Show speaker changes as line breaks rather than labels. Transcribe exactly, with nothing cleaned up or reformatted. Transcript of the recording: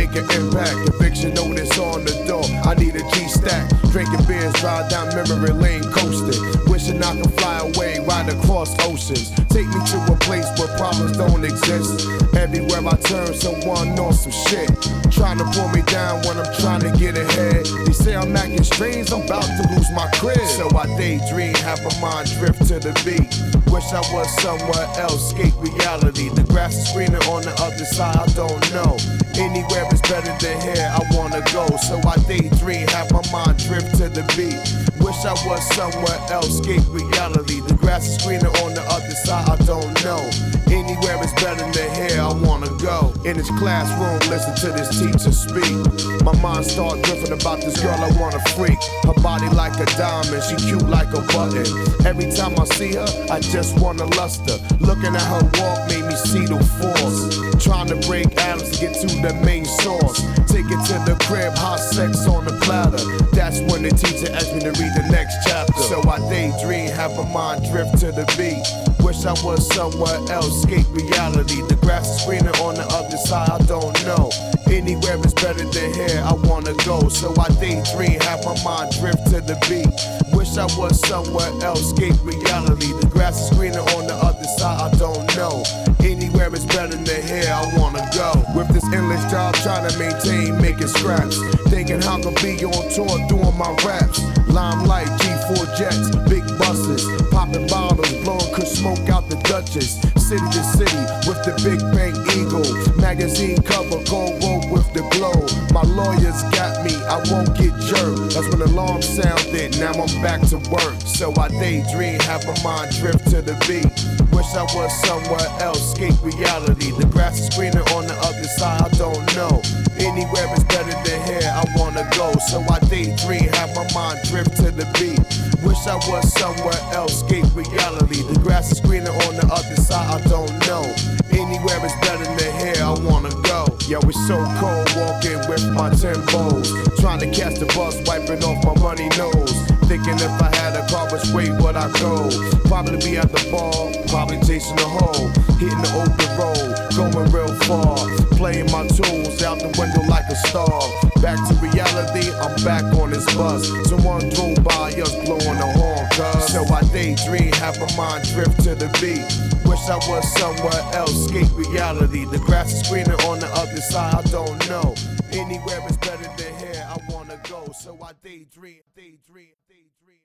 make an impact. Eviction notice on the door, I need a G-stack. Drinking beers, drive down memory lane, coasting. Wishing I could fly away, ride across oceans. Take me to a place where problems don't exist. Everywhere I turn, someone on some shit. Trying to pull me down when I'm trying to get ahead. They say I'm acting strange, I'm about to lose my crib. So I daydream, have my mind drift to the beat. Wish I was somewhere else, escape reality. The grass is greener on the other side, I don't know. Anywhere is better than here, I wanna go. So I daydream, have my mind drift to the beat. Wish I was somewhere else, escape reality. The grass is greener on the other side, I don't know. Anywhere is better than here, I wanna go. In this classroom, listen to this teacher speak. My mind start drifting about this girl I wanna freak. Her body like a diamond, she cute like a button. Every time I see her, I just wanna lust her. Looking at her walk made me see the force. Trying to break atoms to get to the main source. Take it to the crib, hot sex on the platter. That's when the teacher asked me to read the next chapter. So I daydream, have my mind drift to the beat. Wish I was somewhere else, escape reality. The grass is greener on the other side, I don't know. Anywhere is better than here, I wanna go. So I daydream, have my mind drift to the beat. Wish I was somewhere else, escape reality. The grass is greener on the other side, I don't know. Anywhere is better than here, I wanna go. With this endless job, trying to maintain, making scraps. Thinking how I could be on tour doing my raps. Limelight, G four jets, big buses, popping bottles, blowing good smoke out the Duchess. City to city with the big bank eagle. Magazine cover, gold rope with the glow. My lawyers got me, I won't get jerked. That's when the alarm sounded, now I'm back to work. So I daydream, have my mind drift to the beat. Wish I was somewhere else, escape reality. The grass is greener on the other side, I don't know. Anywhere is better than here, I wanna go. So I daydream, have my mind drift to the beat. Wish I was somewhere else, escape reality. The grass is greener on the other side, I don't know. Anywhere is better than here, I wanna go. Yo, it's so cold walking with my Timbos. Trying to catch the bus, wiping off my runny nose. Thinking if I had a car, which way would I go? Probably be at the bar, probably chasing the hole. Hitting the open road, going real far. Playing my tools out the window like a star. Back to reality, I'm back on this bus. Someone drove by us blowing the horn, cuz. So I daydream, have my mind drift to the beat. Wish I was somewhere else, escape reality. The grass is greener on the other side, I don't know. Anywhere is better than here, I wanna go. So I daydream, daydream, daydream.